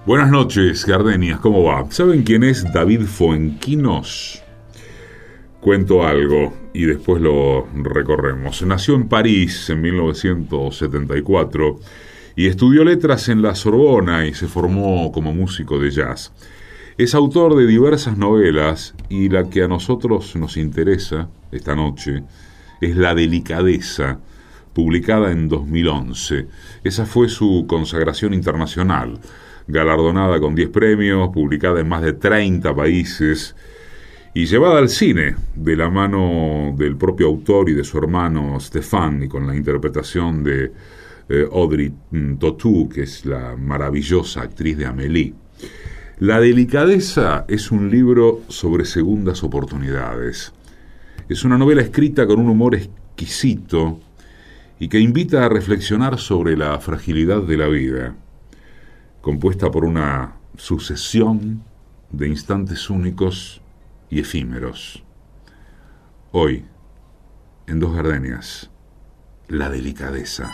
Buenas noches, Gardenias, ¿cómo va? ¿Saben quién es David Fuenquinos? Cuento algo y después lo recorremos. Nació en París en 1974 y estudió letras en la Sorbona y se formó como músico de jazz. Es autor de diversas novelas y la que a nosotros nos interesa esta noche es La delicadeza, publicada en 2011. Esa fue su consagración internacional, galardonada con 10 premios, publicada en más de 30 países y llevada al cine de la mano del propio autor y de su hermano Stéphane, y con la interpretación de Audrey Tautou, que es la maravillosa actriz de Amélie. La delicadeza es un libro sobre segundas oportunidades. Es una novela escrita con un humor exquisito y que invita a reflexionar sobre la fragilidad de la vida, compuesta por una sucesión de instantes únicos y efímeros. Hoy, en Dos Gardenias, la delicadeza.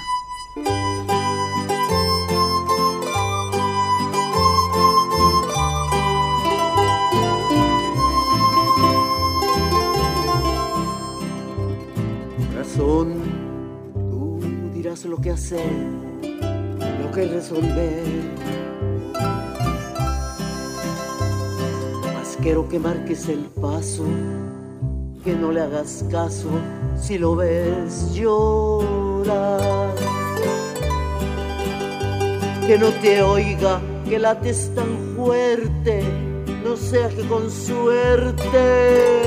Corazón, tú dirás lo que hacer, lo que resolver. Quiero que marques el paso, que no le hagas caso si lo ves llorar. Que no te oiga, que lates tan fuerte, no sea que con suerte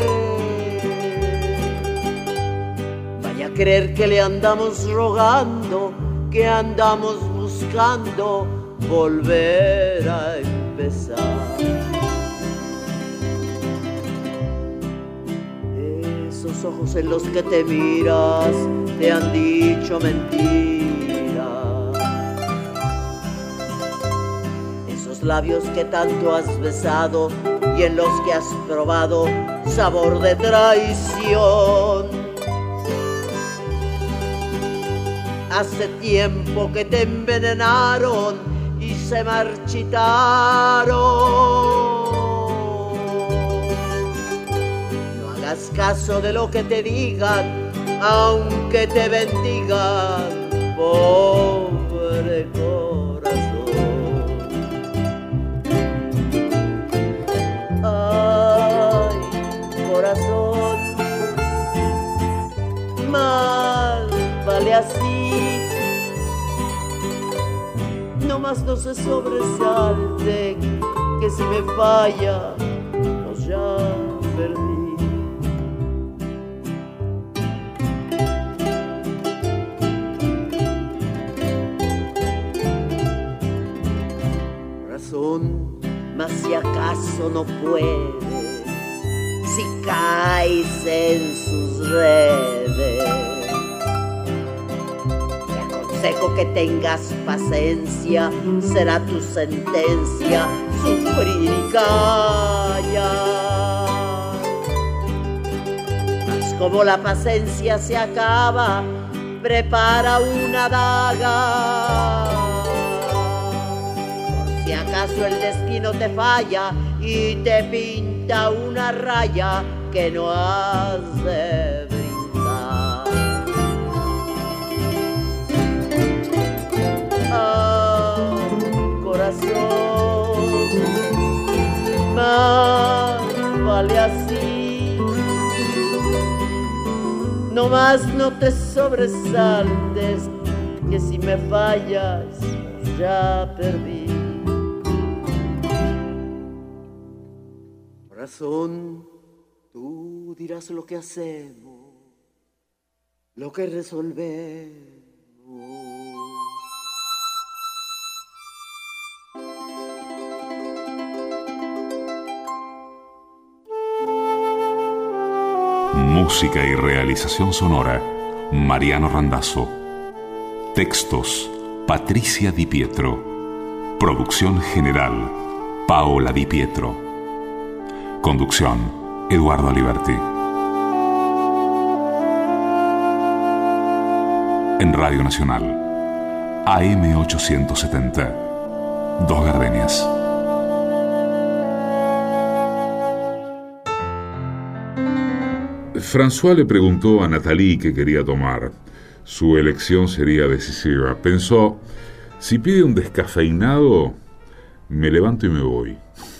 vaya a creer que le andamos rogando, que andamos buscando volver a empezar. Esos ojos en los que te miras te han dicho mentiras. Esos labios que tanto has besado y en los que has probado sabor de traición. Hace tiempo que te envenenaron y se marchitaron. Haz caso de lo que te digan, aunque te bendigan, pobre corazón. Ay, corazón, mal vale así. No más no se sobresalte, que si me falla, pues ya perdí. Mas si acaso no puedes, si caes en sus redes, te aconsejo que tengas paciencia, será tu sentencia sufrir y callar. Mas como la paciencia se acaba, prepara una daga. Si acaso el destino te falla y te pinta una raya que no has de brincar. Ah, corazón, más vale así. No más no te sobresaltes, que si me fallas ya perdí. Corazón, tú dirás lo que hacemos, lo que resolvemos. Música y realización sonora, Mariano Randazzo. Textos, Patricia Di Pietro. Producción general, Paola Di Pietro. Conducción, Eduardo Aliberti. En Radio Nacional, AM 870. Dos gardenias. François le preguntó a Nathalie qué quería tomar. Su elección sería decisiva. Pensó, si pide un descafeinado, me levanto y me voy.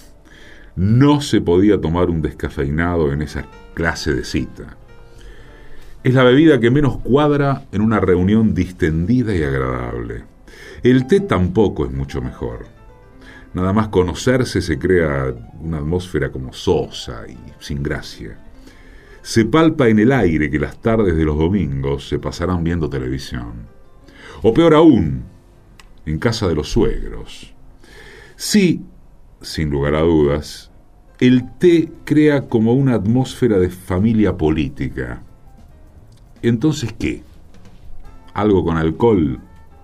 No se podía tomar un descafeinado en esa clase de cita. Es la bebida que menos cuadra en una reunión distendida y agradable. El té tampoco es mucho mejor. Nada más conocerse se crea una atmósfera como sosa y sin gracia. Se palpa en el aire que las tardes de los domingos se pasarán viendo televisión. O peor aún, en casa de los suegros. Sí, sin lugar a dudas, el té crea como una atmósfera de familia política. Entonces, ¿qué? ¿Algo con alcohol?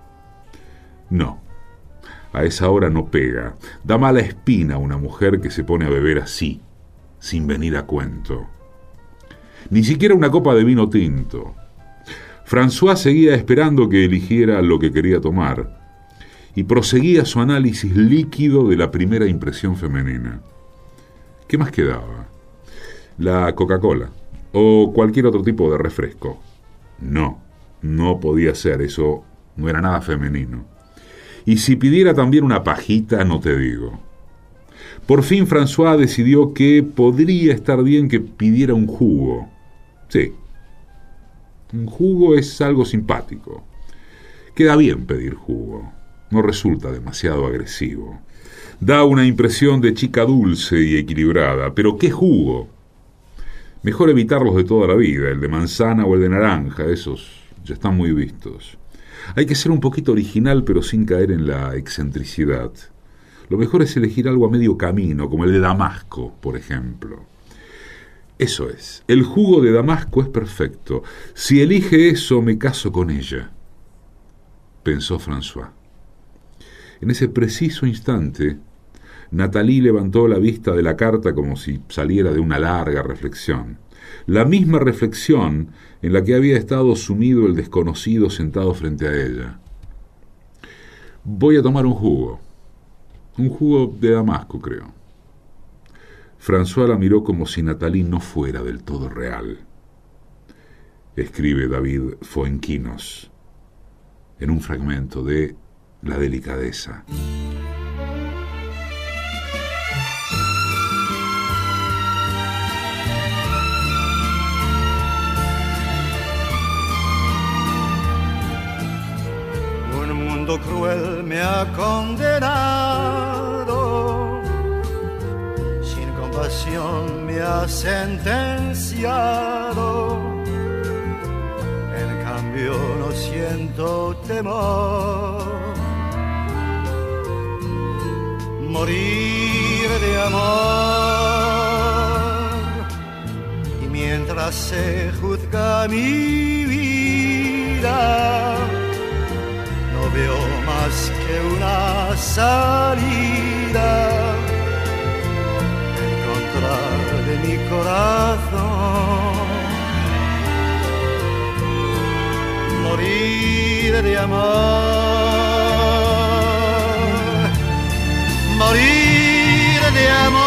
No. A esa hora no pega. Da mala espina a una mujer que se pone a beber así, sin venir a cuento. Ni siquiera una copa de vino tinto. François seguía esperando que eligiera lo que quería tomar y proseguía su análisis líquido de la primera impresión femenina. ¿Qué más quedaba? ¿La Coca-Cola? ¿O cualquier otro tipo de refresco? No podía ser, eso no era nada femenino. Y si pidiera también una pajita, no te digo. Por fin François decidió que podría estar bien que pidiera un jugo. Sí, un jugo es algo simpático. Queda bien pedir jugo. No resulta demasiado agresivo. Da una impresión de chica dulce y equilibrada. Pero ¿qué jugo? Mejor evitarlos de toda la vida. El de manzana o el de naranja, esos ya están muy vistos. Hay que ser un poquito original, pero sin caer en la excentricidad. Lo mejor es elegir algo a medio camino, como el de Damasco, por ejemplo. Eso es, el jugo de Damasco es perfecto. Si elige eso, me caso con ella, pensó François. En ese preciso instante, Nathalie levantó la vista de la carta como si saliera de una larga reflexión. La misma reflexión en la que había estado sumido el desconocido sentado frente a ella. Voy a tomar un jugo de Damasco, creo. François la miró como si Nathalie no fuera del todo real. Escribe David Fuenquinos en un fragmento de La delicadeza. Un mundo cruel me ha condenado, sin compasión me ha sentenciado. En cambio no siento temor. Morir de amor, y mientras se juzga mi vida, no veo más que una salida, encontrar de mi corazón. Morir de amor, morir de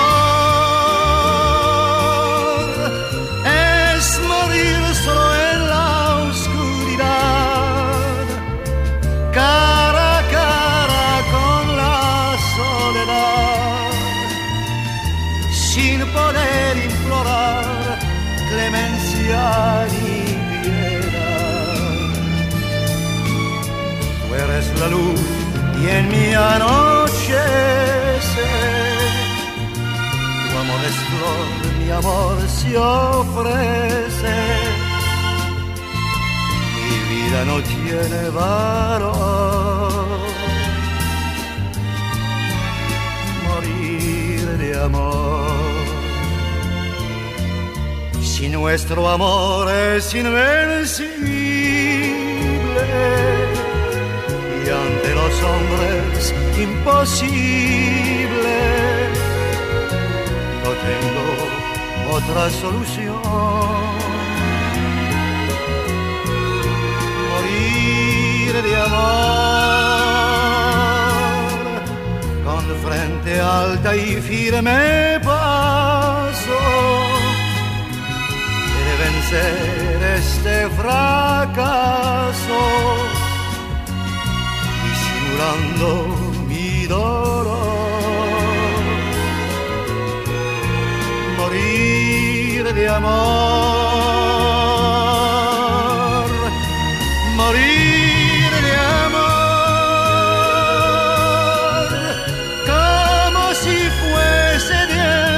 amor, es morir solo en la oscuridad, cara a cara con la soledad, sin poder implorar clemencia ni piedad. Tú eres la luz y en mi anochece, tu amor es flor, mi amor se ofrece. Mi vida no tiene valor. Morir de amor. Si nuestro amor es invencible y ante los hombres imposible, no tengo otra solución. Morir de amor, exacta y firme paso de vencer este fracaso, disimulando mi dolor, morir de amor, morir de amor, como si fuese de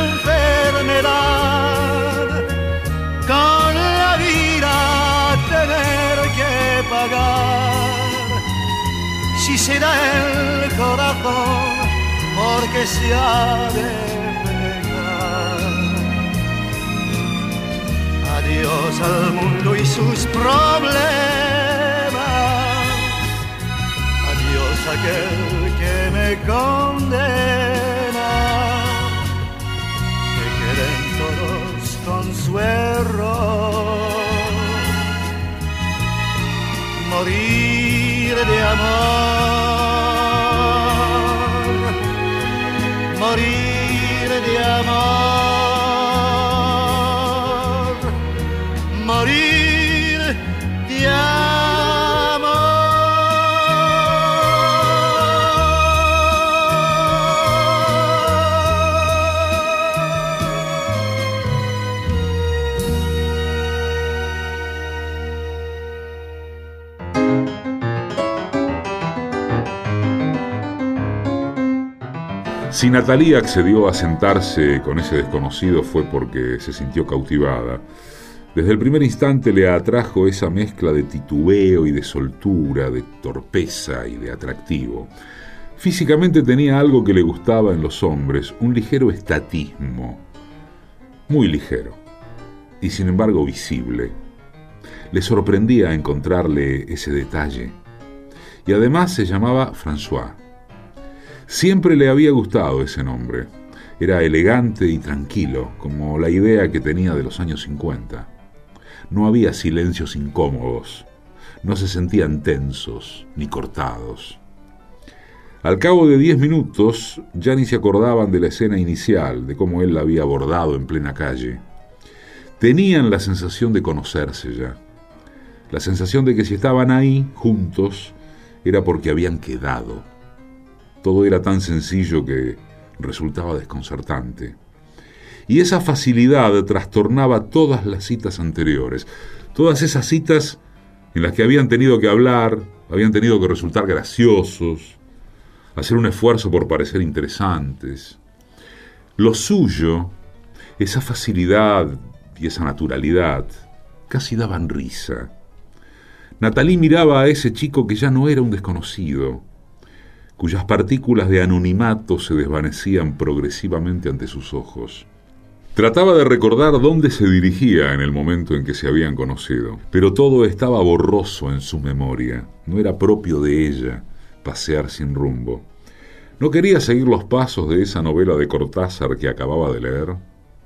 enfermedad, con la vida tener que pagar. Si se da el corazón, porque se ha de pegar. Adiós al mundo y sus problemas, adiós aquel que me condena, que queden todos con su error. Morir de amor, morir de amor, morir de amor. Si Natalia accedió a sentarse con ese desconocido fue porque se sintió cautivada. Desde el primer instante le atrajo esa mezcla de titubeo y de soltura, de torpeza y de atractivo. Físicamente tenía algo que le gustaba en los hombres, un ligero estatismo, muy ligero, y sin embargo visible. Le sorprendía encontrarle ese detalle. Y además se llamaba François. Siempre le había gustado ese nombre. Era elegante y tranquilo, como la idea que tenía de los años 50. No había silencios incómodos, no se sentían tensos ni cortados. Al cabo de 10 minutos ya ni se acordaban de la escena inicial, de cómo él la había abordado en plena calle. Tenían la sensación de conocerse ya, la sensación de que si estaban ahí juntos era porque habían quedado. Todo era tan sencillo que resultaba desconcertante. Y esa facilidad trastornaba todas las citas anteriores, todas esas citas en las que habían tenido que hablar, habían tenido que resultar graciosos, hacer un esfuerzo por parecer interesantes. Lo suyo, esa facilidad y esa naturalidad, casi daban risa. Natalie miraba a ese chico que ya no era un desconocido, cuyas partículas de anonimato se desvanecían progresivamente ante sus ojos. Trataba de recordar dónde se dirigía en el momento en que se habían conocido, pero todo estaba borroso en su memoria. No era propio de ella pasear sin rumbo. ¿No quería seguir los pasos de esa novela de Cortázar que acababa de leer?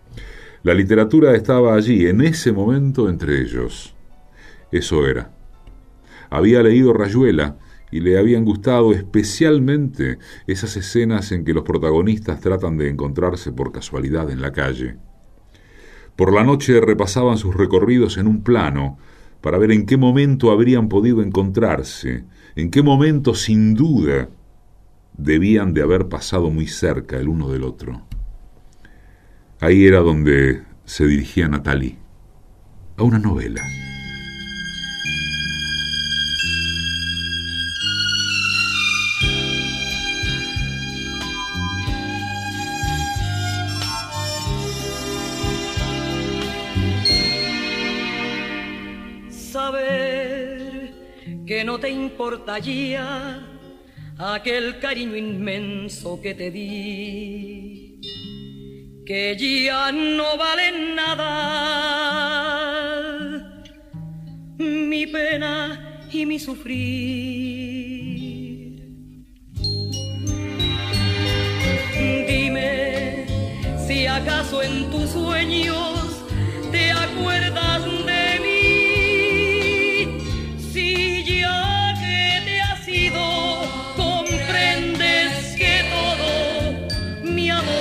La literatura estaba allí, en ese momento, entre ellos. Eso era. Había leído Rayuela y le habían gustado especialmente esas escenas en que los protagonistas tratan de encontrarse por casualidad en la calle. Por la noche repasaban sus recorridos en un plano para ver en qué momento habrían podido encontrarse, en qué momento, sin duda, debían de haber pasado muy cerca el uno del otro. Ahí era donde se dirigía Natalie, a una novela. Saber que no te importa ya aquel cariño inmenso que te di, que ya no vale nada mi pena y mi sufrir. Dime si acaso en tus sueños te acuerdas de mí. Comprendes que todo mi amor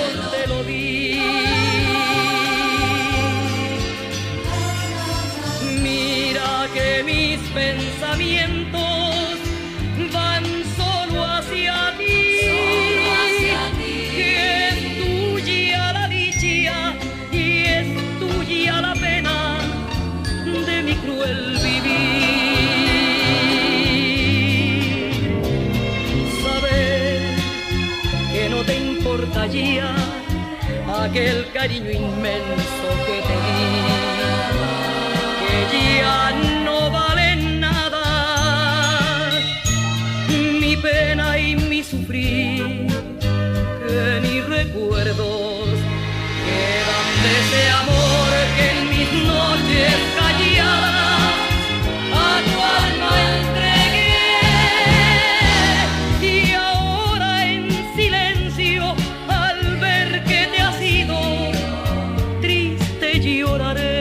importa ya aquel cariño inmenso que te di, que ya no vale nada mi pena y mi sufrir, que ni recuerdos quedan de ese amor que en mis noches calladas a tu alma entregué, y ahora en silencio al ver que te has ido triste lloraré.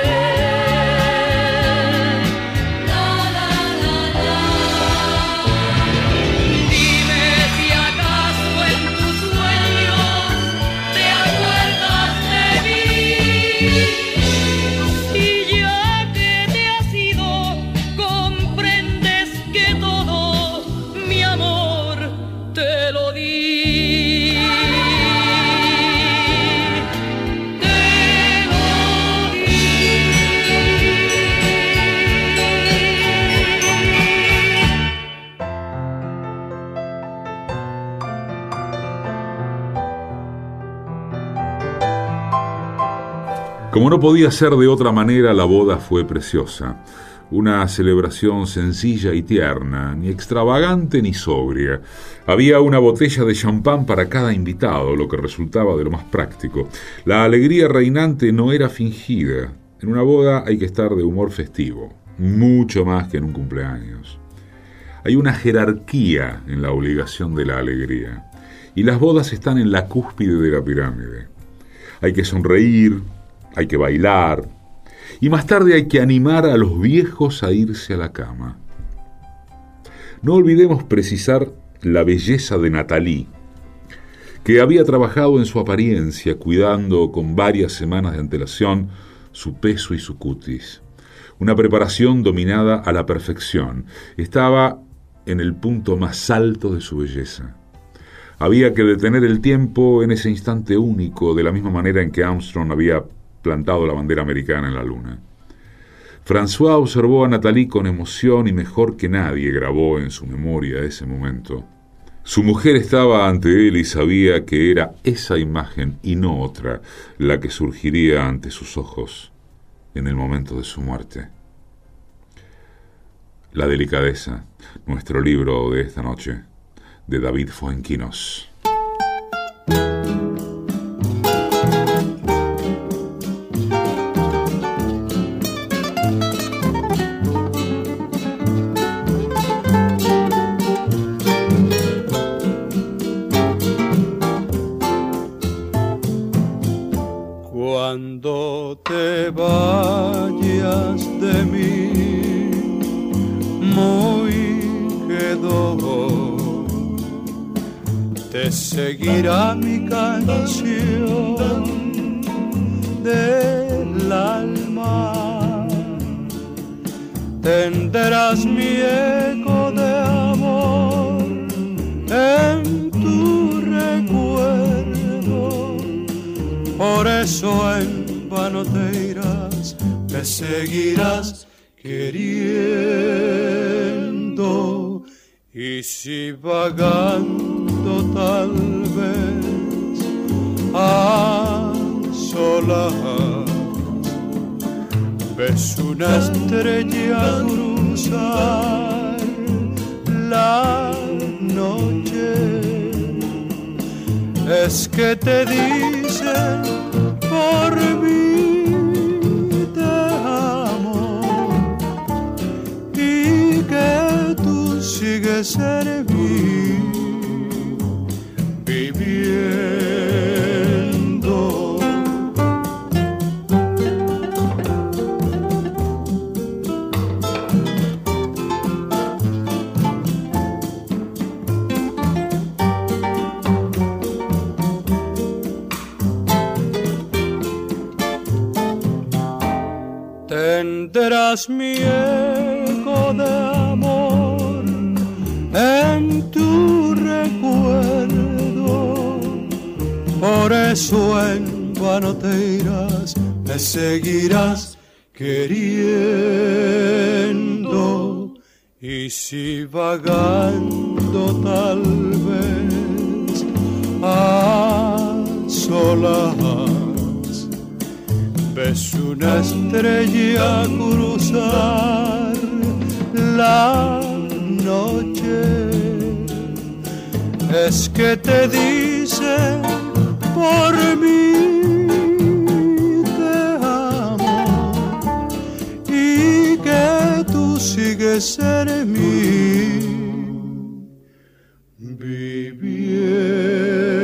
Como no podía ser de otra manera, la boda fue preciosa. Una celebración sencilla y tierna, ni extravagante ni sobria. Había una botella de champán para cada invitado, lo que resultaba de lo más práctico. La alegría reinante no era fingida. En una boda hay que estar de humor festivo, mucho más que en un cumpleaños. Hay una jerarquía en la obligación de la alegría, y las bodas están en la cúspide de la pirámide. Hay que sonreír, hay que bailar, y más tarde hay que animar a los viejos a irse a la cama. No olvidemos precisar la belleza de Nathalie, que había trabajado en su apariencia, cuidando con varias semanas de antelación su peso y su cutis. Una preparación dominada a la perfección. Estaba en el punto más alto de su belleza. Había que detener el tiempo en ese instante único, de la misma manera en que Armstrong había plantado la bandera americana en la luna. François observó a Nathalie con emoción y mejor que nadie grabó en su memoria ese momento. Su mujer estaba ante él y sabía que era esa imagen y no otra la que surgiría ante sus ojos en el momento de su muerte. La delicadeza, nuestro libro de esta noche, de David Fuenquinos. Cuando te vayas de mí, muy quedó, te seguirá mi canción del alma, tendrás mi eco de amor en tu recuerdo. Por eso en vano te irás, me seguirás queriendo. Y si vagando tal vez a solas ves una estrella cruzar la noche, es que te dicen por mí te amo y que tú sigues en mí viviendo. Tendrás mi eco de amor en tu recuerdo. Por eso en vano te irás, me seguirás queriendo. Y si vagando tal vez solas, ves una estrella cruzar la noche. Es que te dice por mí te amo y que tú sigues en mí viviendo.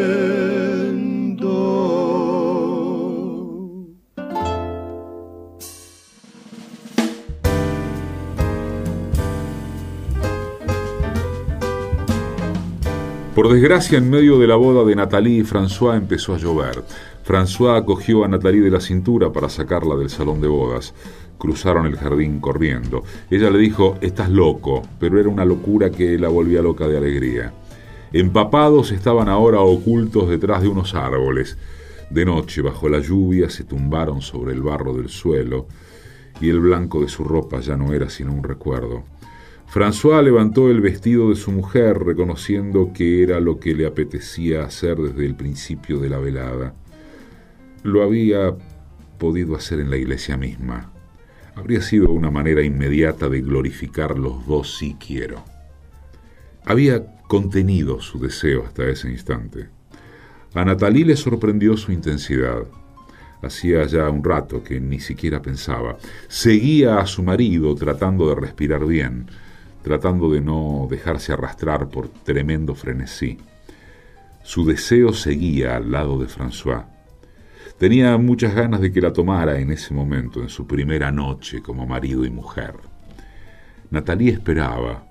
Por desgracia, en medio de la boda de Nathalie y François empezó a llover. François cogió a Nathalie de la cintura para sacarla del salón de bodas. Cruzaron el jardín corriendo. Ella le dijo: estás loco, pero era una locura que la volvía loca de alegría. Empapados estaban ahora ocultos detrás de unos árboles. De noche, bajo la lluvia, se tumbaron sobre el barro del suelo y el blanco de su ropa ya no era sino un recuerdo. François levantó el vestido de su mujer, reconociendo que era lo que le apetecía hacer desde el principio de la velada. Lo había podido hacer en la iglesia misma. Habría sido una manera inmediata de glorificar los dos sí quiero. Había contenido su deseo hasta ese instante. A Nathalie le sorprendió su intensidad. Hacía ya un rato que ni siquiera pensaba. Seguía a su marido tratando de respirar bien, tratando de no dejarse arrastrar por tremendo frenesí. Su deseo seguía al lado de François. Tenía muchas ganas de que la tomara en ese momento, en su primera noche como marido y mujer. Nathalie esperaba,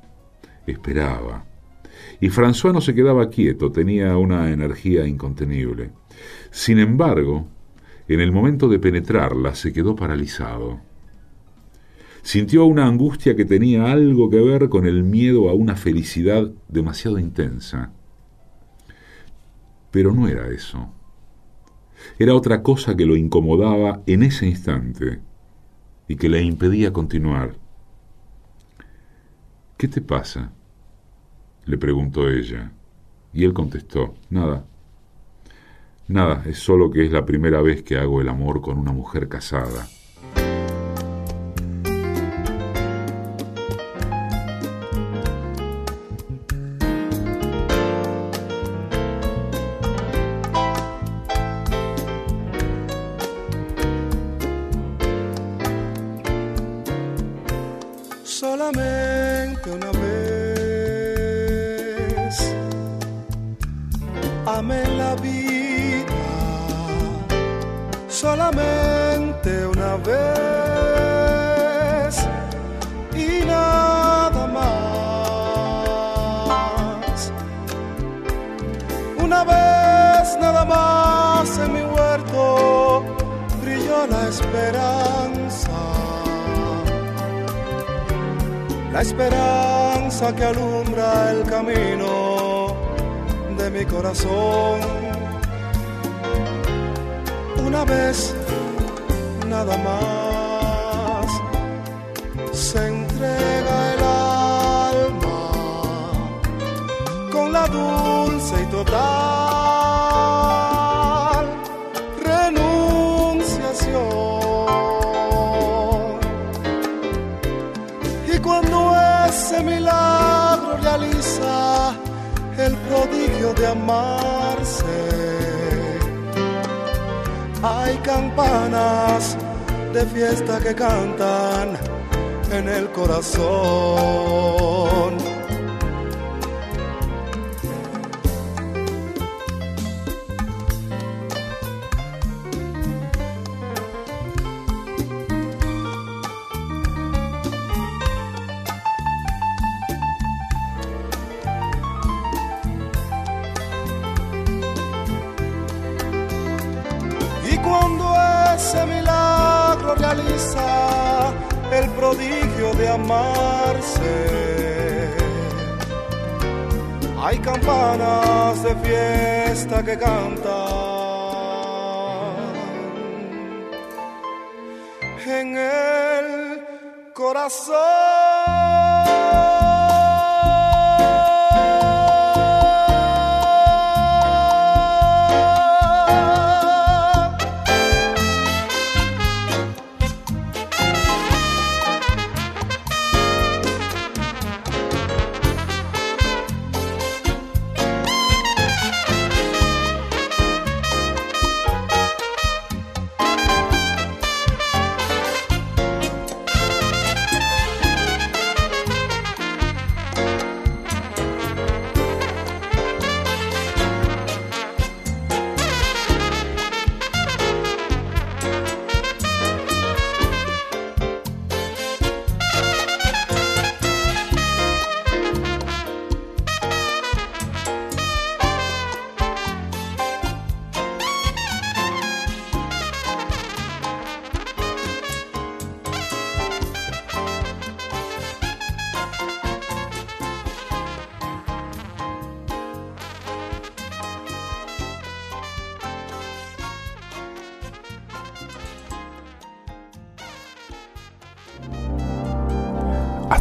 y François no se quedaba quieto, tenía una energía incontenible. Sin embargo, en el momento de penetrarla se quedó paralizado. Sintió una angustia que tenía algo que ver con el miedo a una felicidad demasiado intensa. Pero no era eso. Era otra cosa que lo incomodaba en ese instante y que le impedía continuar. ¿Qué te pasa?, le preguntó ella, y él contestó: nada, es solo que es la primera vez que hago el amor con una mujer casada. Solamente una vez amé la vida, solamente una vez y nada más. Una vez nada más en mi huerto brilló la esperanza. La esperanza que alumbra el camino de mi corazón. Una vez nada más se entrega el alma con la dulce y total renunciación. Y cuando ese milagro realiza el prodigio de amarse, hay campanas de fiesta que cantan en el corazón. Ese milagro realiza el prodigio de amarse. Hay campanas de fiesta que cantan en el corazón.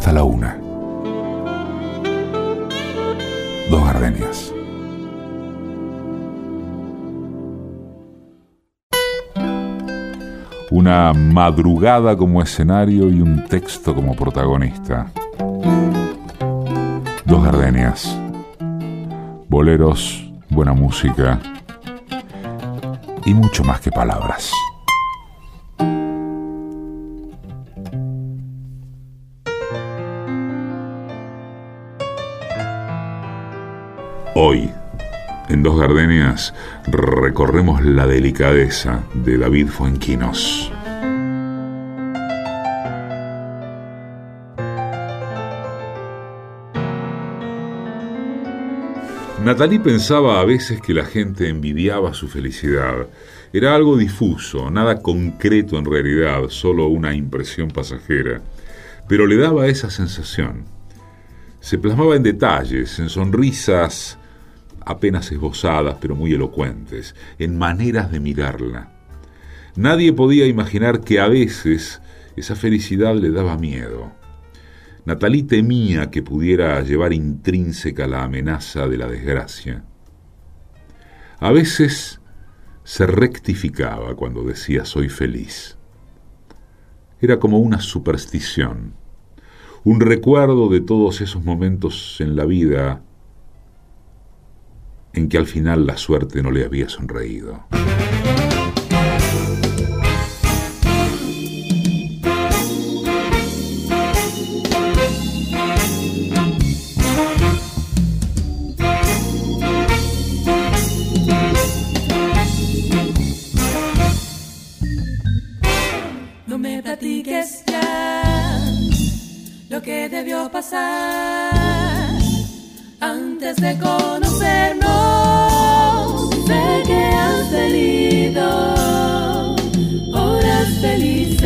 hasta la 1. Dos Gardenias. Una madrugada como escenario y un texto como protagonista. Dos Gardenias. Boleros, buena música y mucho más que palabras. Hoy, en Dos Gardenias, recorremos la delicadeza de David Fuenquinos. Nathalie pensaba a veces que la gente envidiaba su felicidad. Era algo difuso, nada concreto en realidad, solo una impresión pasajera. Pero le daba esa sensación. Se plasmaba en detalles, en sonrisas apenas esbozadas, pero muy elocuentes, en maneras de mirarla. Nadie podía imaginar que a veces esa felicidad le daba miedo. Nathalie temía que pudiera llevar intrínseca la amenaza de la desgracia. A veces se rectificaba cuando decía soy feliz. Era como una superstición, un recuerdo de todos esos momentos en la vida en que al final la suerte no le había sonreído. No me platiques ya lo que debió pasar antes de conocernos. Sé que has tenido horas felices,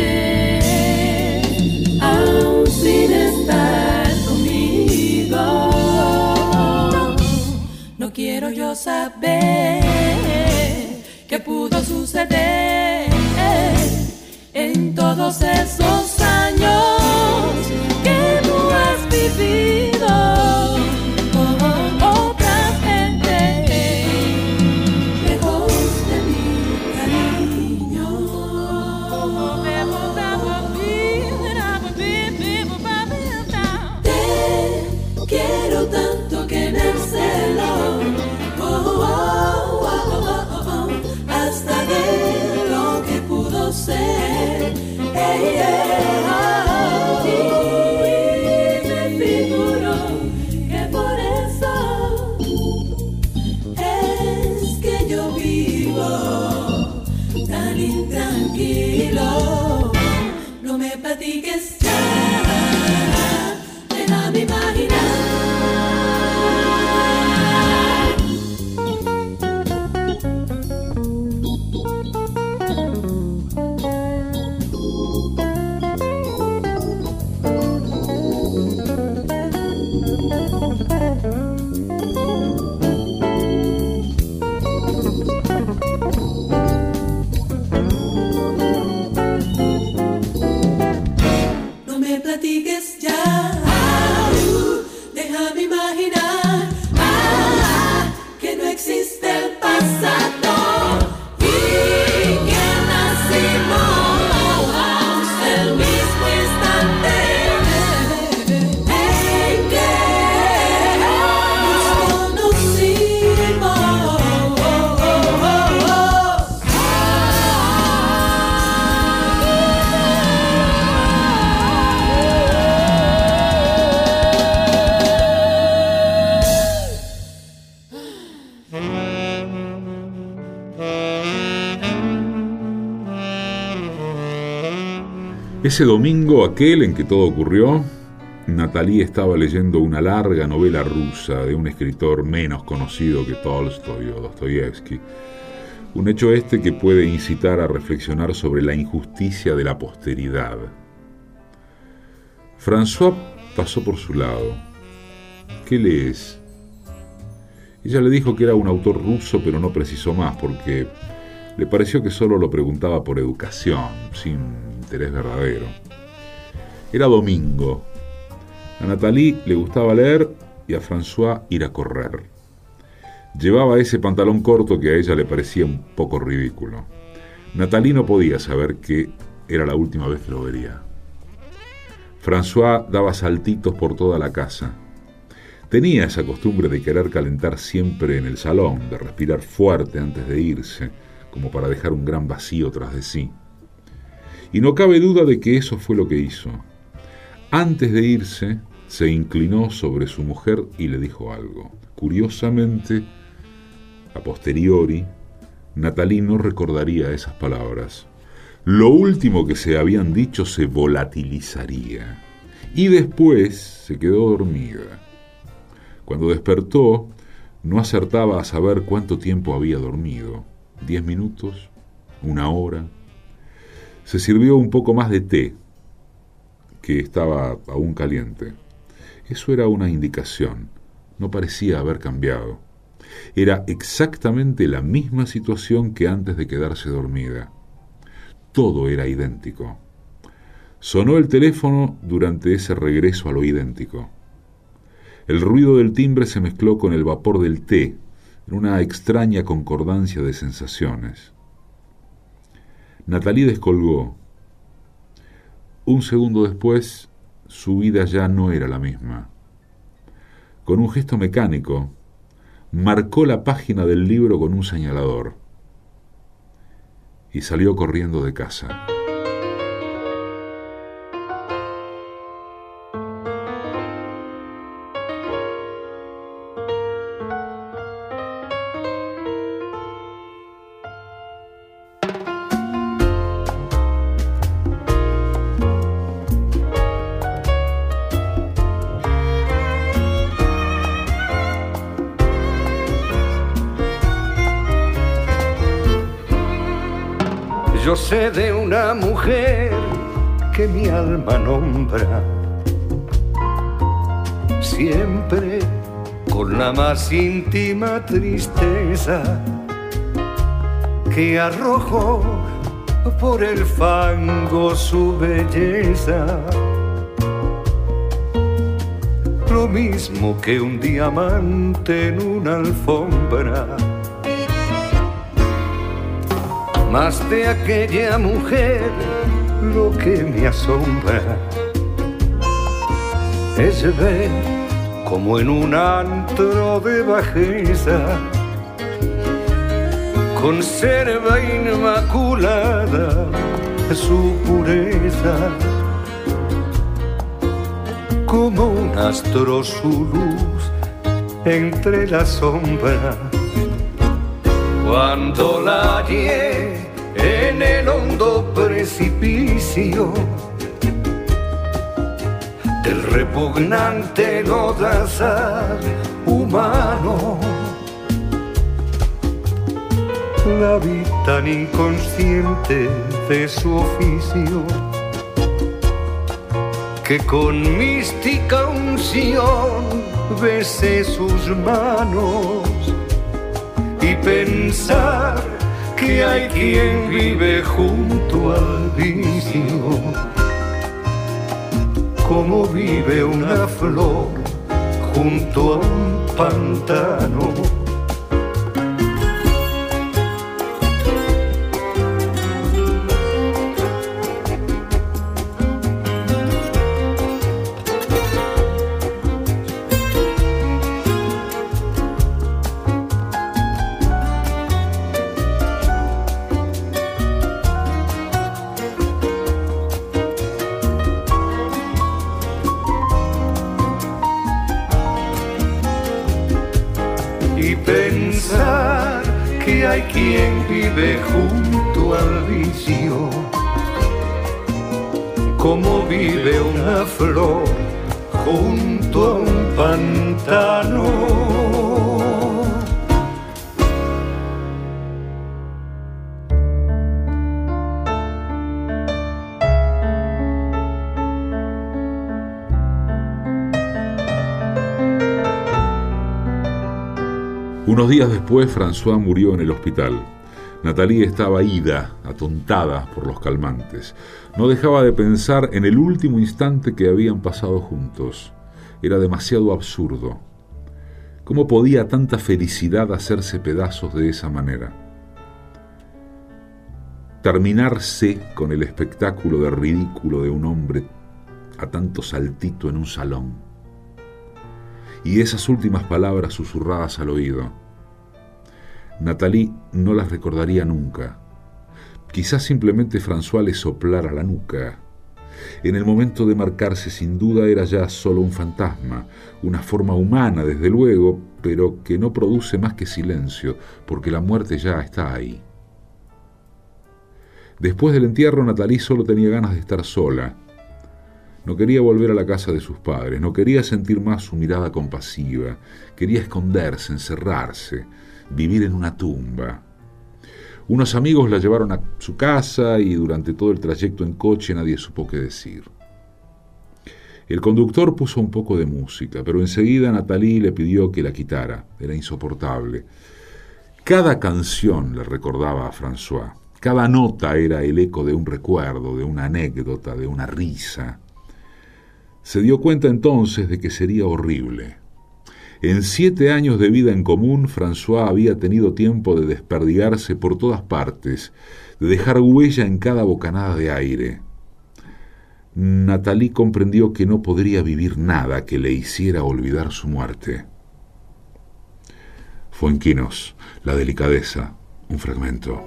aún sin estar conmigo. No quiero yo saber qué pudo suceder en todos esos años que tú has vivido con otra gente, lejos de mi cariño. Te quiero tanto que en el cielo hasta de lo que pudo ser. Y me figuro que por eso es que yo vivo tan intranquilo. No me platiques ya, déjame imaginar. No me platiques ya, déjame imaginar que no existe el pasado y que nacimos el mismo instante en que nos conocimos. Ese domingo aquel en que todo ocurrió, Nathalie estaba leyendo una larga novela rusa de un escritor menos conocido que Tolstoy o Dostoyevsky. Un hecho este que puede incitar a reflexionar sobre la injusticia de la posteridad. François pasó por su lado. ¿Qué lees? Ella le dijo que era un autor ruso, pero no precisó más porque le pareció que solo lo preguntaba por educación, sin interés verdadero. Era domingo. A Nathalie le gustaba leer y a François ir a correr. Llevaba ese pantalón corto que a ella le parecía un poco ridículo. Nathalie no podía saber que era la última vez que lo vería. François daba saltitos por toda la casa. Tenía esa costumbre de querer calentar siempre en el salón, de respirar fuerte antes de irse, como para dejar un gran vacío tras de sí. Y no cabe duda de que eso fue lo que hizo. Antes de irse, se inclinó sobre su mujer y le dijo algo. Curiosamente, a posteriori, Nathalie no recordaría esas palabras. Lo último que se habían dicho se volatilizaría. Y después se quedó dormida. Cuando despertó, no acertaba a saber cuánto tiempo había dormido. 10 minutos, 1 hora. Se sirvió un poco más de té, que estaba aún caliente. Eso era una indicación. No parecía haber cambiado. Era exactamente la misma situación que antes de quedarse dormida. Todo era idéntico. Sonó el teléfono durante ese regreso a lo idéntico. El ruido del timbre se mezcló con el vapor del té, en una extraña concordancia de sensaciones. Nathalie descolgó. Un segundo después, su vida ya no era la misma. Con un gesto mecánico, marcó la página del libro con un señalador y salió corriendo de casa. Yo sé de una mujer que mi alma nombra, siempre con la más íntima tristeza, que arrojó por el fango su belleza, lo mismo que un diamante en una alfombra. Mas de aquella mujer lo que me asombra es ver como en un antro de bajeza conserva inmaculada su pureza, como un astro su luz entre la sombra. Cuando la hallé en el hondo precipicio del repugnante lodazal humano, la vi tan inconsciente de su oficio que con mística unción besé sus manos. Y pensar que hay quien vive junto al vicio, como vive una flor junto a un pantano. Pensar que hay quien vive junto al vicio, como vive una flor junto a un pantano. Unos días después, François murió en el hospital. Nathalie estaba ida, atontada por los calmantes. No dejaba de pensar en el último instante que habían pasado juntos. era demasiado absurdo. ¿Cómo podía tanta felicidad hacerse pedazos de esa manera? Terminarse con el espectáculo de ridículo de un hombre a tanto saltito en un salón. Y esas últimas palabras susurradas al oído. Nathalie no las recordaría nunca. Quizás simplemente François le soplara la nuca. En el momento de marcarse, sin duda, era ya solo un fantasma, una forma humana, desde luego, pero que no produce más que silencio, porque la muerte ya está ahí. Después del entierro, Nathalie solo tenía ganas de estar sola. No quería volver a la casa de sus padres, no quería sentir más su mirada compasiva, quería esconderse, encerrarse, vivir en una tumba. Unos amigos la llevaron a su casa y durante todo el trayecto en coche nadie supo qué decir. El conductor puso un poco de música, pero enseguida Nathalie le pidió que la quitara. Era insoportable. Cada canción le recordaba a François. Cada nota era el eco de un recuerdo, de una anécdota, de una risa. Se dio cuenta entonces de que sería horrible. En 7 años de vida en común, François había tenido tiempo de desperdigarse por todas partes, de dejar huella en cada bocanada de aire. Nathalie comprendió que no podría vivir nada que le hiciera olvidar su muerte. Fuenquinos, La delicadeza, un fragmento.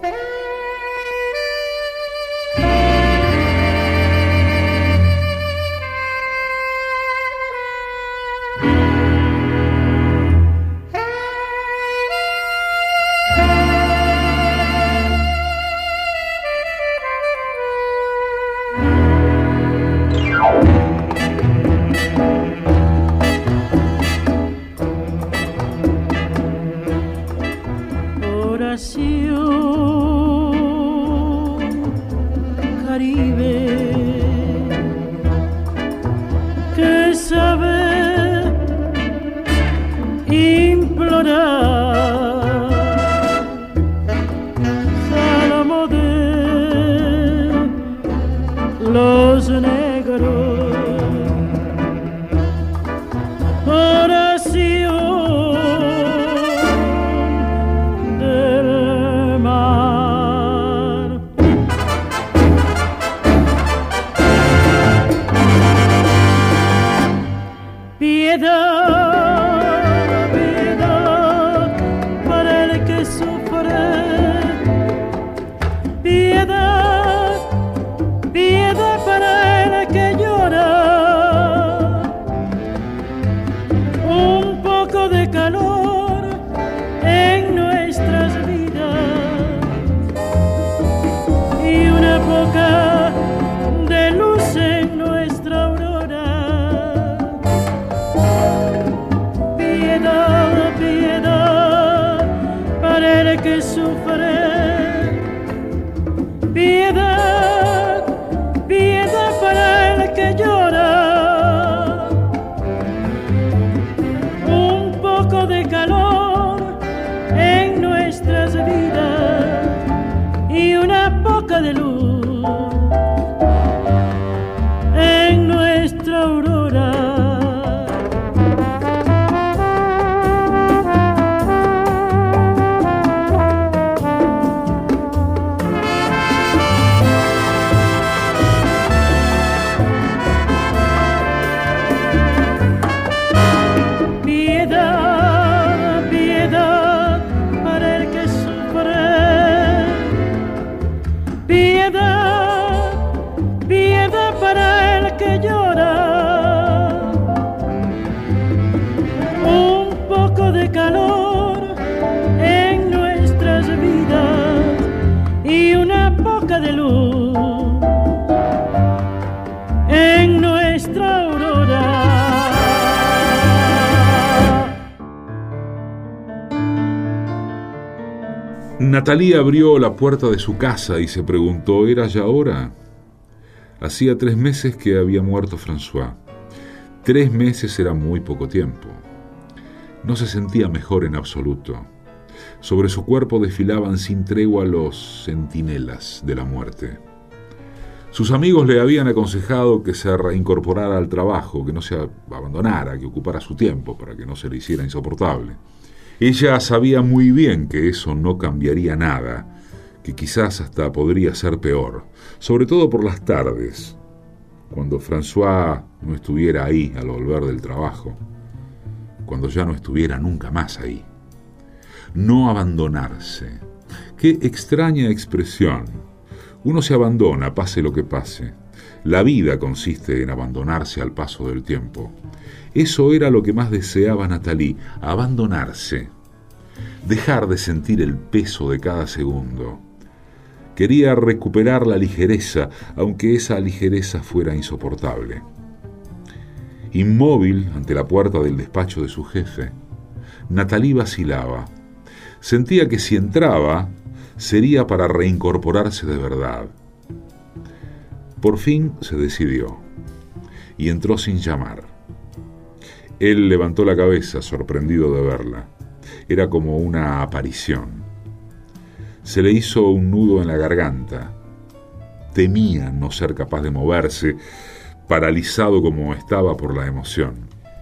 Nathalie abrió la puerta de su casa y se preguntó, ¿era ya hora? Hacía 3 meses que había muerto François. 3 meses era muy poco tiempo. No se sentía mejor en absoluto. Sobre su cuerpo desfilaban sin tregua los centinelas de la muerte. Sus amigos le habían aconsejado que se reincorporara al trabajo, que no se abandonara, que ocupara su tiempo para que no se le hiciera insoportable. Ella sabía muy bien que eso no cambiaría nada, que quizás hasta podría ser peor, sobre todo por las tardes, cuando François no estuviera ahí al volver del trabajo, cuando ya no estuviera nunca más ahí. No abandonarse. Qué extraña expresión. Uno se abandona, pase lo que pase. La vida consiste en abandonarse al paso del tiempo. Eso era lo que más deseaba Nathalie, abandonarse. Dejar de sentir el peso de cada segundo. Quería recuperar la ligereza, aunque esa ligereza fuera insoportable. Inmóvil ante la puerta del despacho de su jefe, Nathalie vacilaba. Sentía que si entraba, sería para reincorporarse de verdad. Por fin se decidió y entró sin llamar. Él levantó la cabeza, sorprendido de verla. Era como una aparición. Se le hizo un nudo en la garganta. Temía no ser capaz de moverse, paralizado como estaba por la emoción.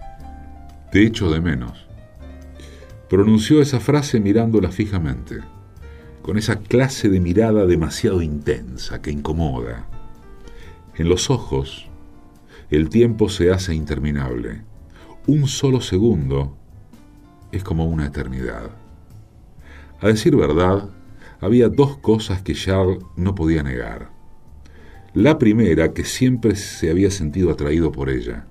Te echo de menos. Pronunció esa frase mirándola fijamente, con esa clase de mirada demasiado intensa que incomoda. En los ojos, el tiempo se hace interminable. Un solo segundo es como una eternidad. A decir verdad, había dos cosas que Charles no podía negar. La primera, que siempre se había sentido atraído por ella.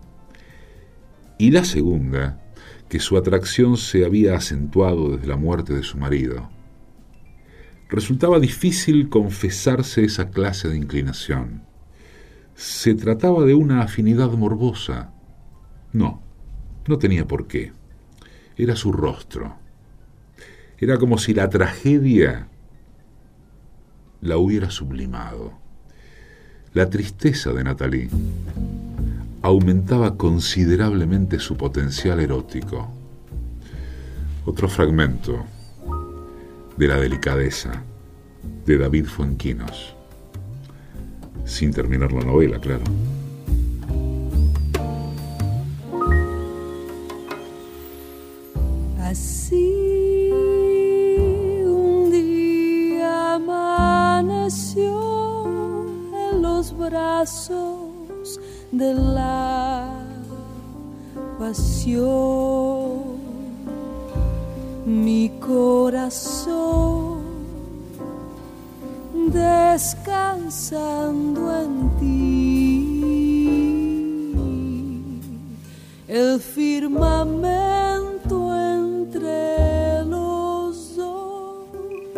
Y la segunda, que su atracción se había acentuado desde la muerte de su marido. Resultaba difícil confesarse esa clase de inclinación. ¿Se trataba de una afinidad morbosa? No tenía por qué. Era su rostro. Era como si la tragedia la hubiera sublimado. La tristeza de Nathalie aumentaba considerablemente su potencial erótico. Otro fragmento de La delicadeza de David Fuenquinos. Sin terminar la novela, claro. Así un día amaneció en los brazos de la pasión, mi corazón descansando en ti, el firmamento entre los dos,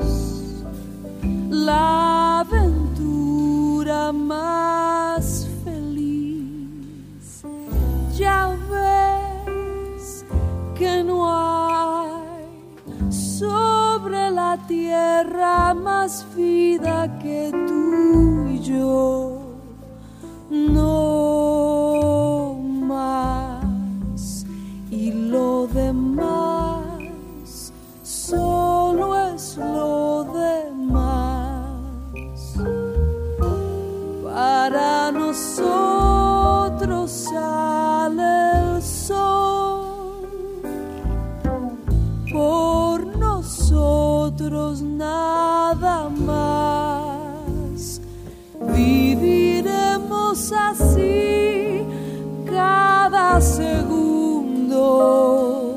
la aventura más feliz. Ya ves que no hay sobre la tierra más vida que tú y yo. No más, y lo demás solo es lo demás. Para nosotros sale el sol, por nosotros nada más. Viviremos así cada segundo,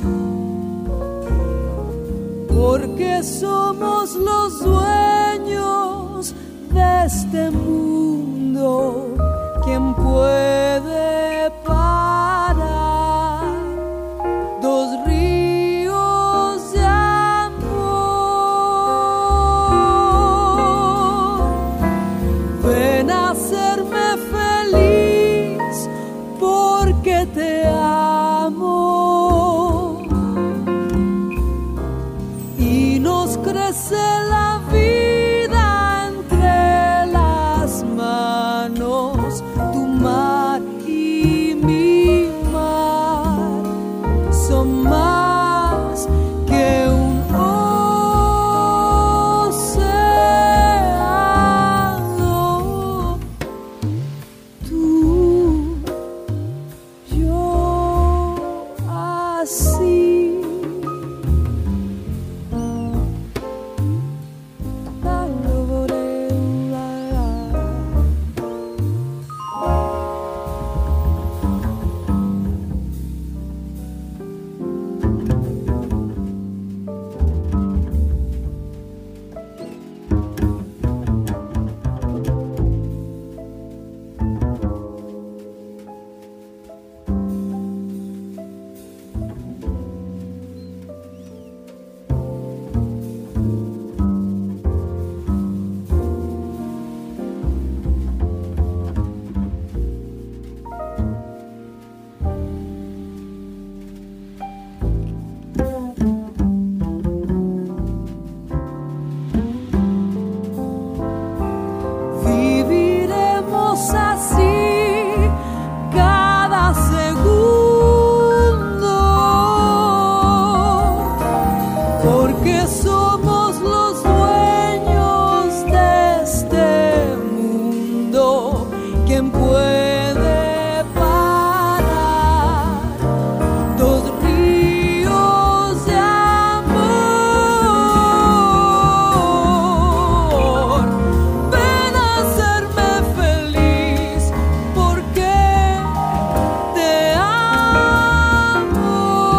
porque somos los dueños de este mundo. ¿Quién puede parar dos ríos de amor? Ven a hacerme feliz porque te amo, y nos crece la vida entre las manos. Tu mar y mi mar son más que un océano. porque somos los dueños de este mundo. ¿Quién puede parar dos ríos de amor? Ven a hacerme feliz porque te amo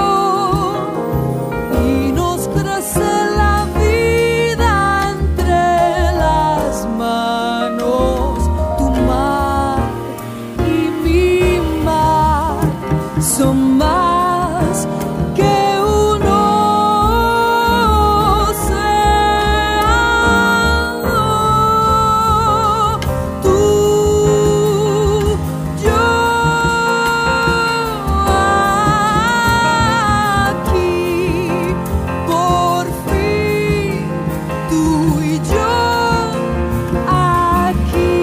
y nos crece la vida entre las manos. Tu mar y mi mar son más que un océano. Tú, yo, aquí, por fin, tú y yo, aquí,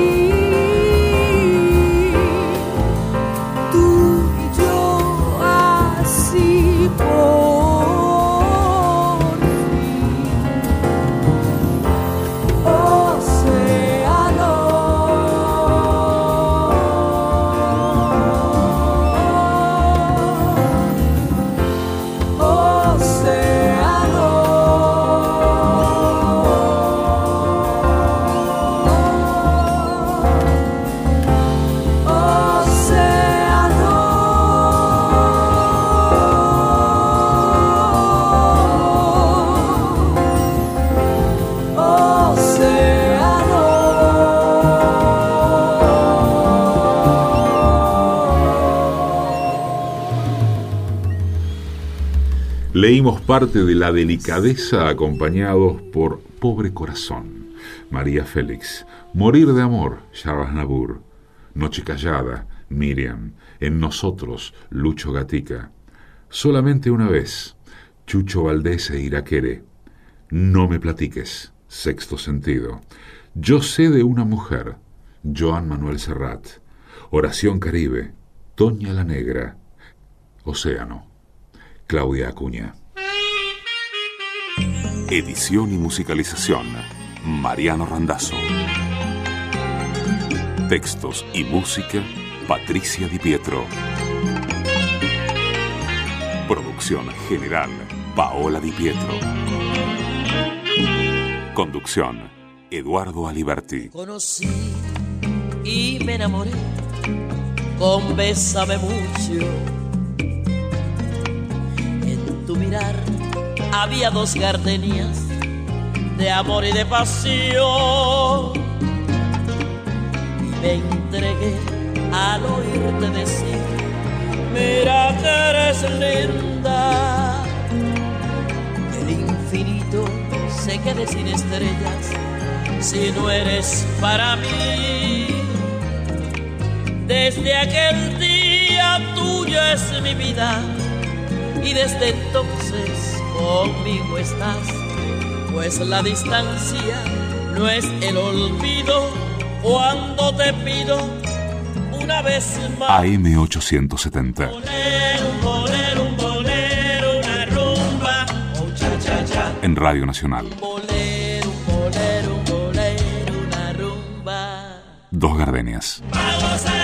tú y yo, así por fin. Océano, Leímos parte de La delicadeza acompañados por Pobre corazón, María Félix, Morir de amor, Charles Aznavour, Noche callada, Miriam, En nosotros, Lucho Gatica, Solamente una vez, Chucho Valdés e Iraquere, No me platiques, Sexto sentido, Yo sé de una mujer, Joan Manuel Serrat, Oración Caribe, Toña la Negra, Océano, Claudia Acuña. Edición y musicalización, Mariano Randazzo. Textos y música, Patricia Di Pietro. Producción general, Paola Di Pietro. Conducción, Eduardo Aliberti. Conocí y me enamoré con Bésame mucho. En tu mirar había dos gardenias de amor y de pasión. Y me entregué al oírte decir: mira que eres linda. Y el infinito se quede sin estrellas si no eres para mí. Desde aquel día tuya es mi vida y desde entonces conmigo estás, pues la distancia no es el olvido cuando te pido una vez más. AM870. Un bolero, una rumba, oh, cha, cha, cha. En Radio Nacional. Un bolero, una rumba. Dos gardenias. Vamos a